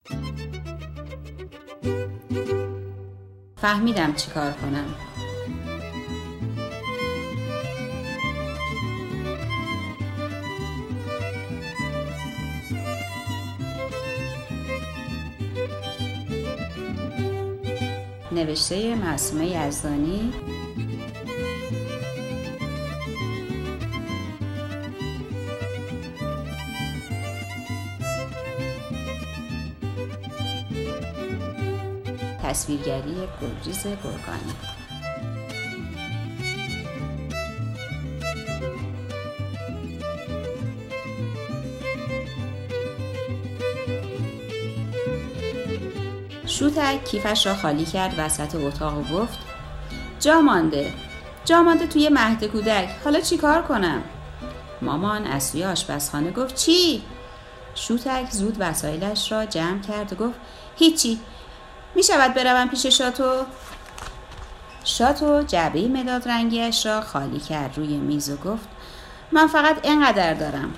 فهمیدم چی کار کنم. نوشته معصومه یزدانی. تصویرگری گلریز گرگانی. شوتک کیفش را خالی کرد وسط اتاق و گفت جا مانده توی مهد کودک، حالا چی کار کنم؟ مامان از سوی آشپزخانه گفت چی؟ شوتک زود وسایلش را جمع کرد و گفت هیچی، می شود بروم پیش شاتو جعبه مداد رنگیش را خالی کرد روی میز و گفت من فقط اینقدر دارم.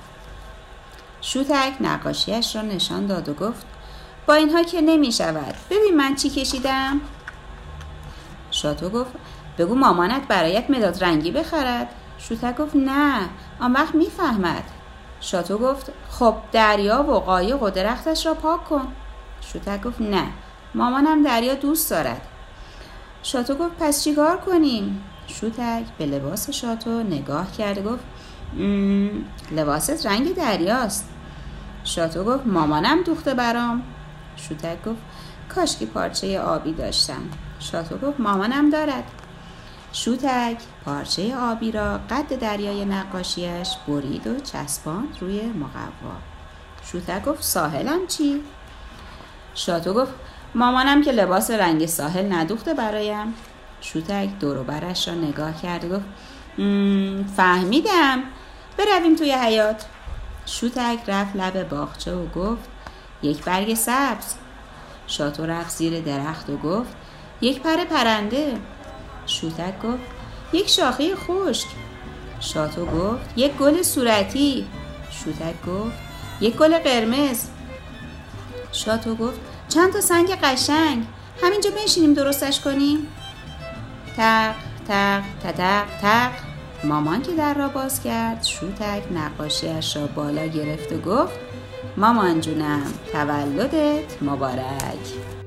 شوتک نقاشیش را نشان داد و گفت با اینها که نمی شود، ببین من چی کشیدم. شاتو گفت بگو مامانت برایت مداد رنگی بخرد. شوتک گفت نه، آن وقت می فهمد. شاتو گفت خب دریا و قایق و درختش را پاک کن. شوتک گفت نه، مامانم دریا دوست دارد. شاتو گفت پس چی کار کنیم؟ شوتک به لباس شاتو نگاه کرد و گفت لباست رنگ دریاست. شاتو گفت مامانم دوخته برام. شوتک گفت کاش که پارچه آبی داشتم. شاتو گفت مامانم دارد. شوتک پارچه آبی را قد دریای نقاشیش برید و چسباند روی مقوا. شوتک گفت ساحلم چی؟ شاتو گفت مامانم که لباس رنگ ساحل ندوخته برایم. شوتک دور و برش را نگاه کرد و گفت فهمیدم، برویم توی حیاط. شوتک رفت لب باغچه و گفت یک برگ سبز. شاتو رفت زیر درخت و گفت یک پر پرنده. شوتک گفت یک شاخه خشک. شاتو گفت یک گل صورتی. شوتک گفت یک گل قرمز. شاتو گفت چند تا سنگ قشنگ، همینجا بنشینیم درستش کنیم. تق تق تق تق. مامان که در را باز کرد، شوتک نقاشیش را بالا گرفت و گفت مامان جونم تولدت مبارک.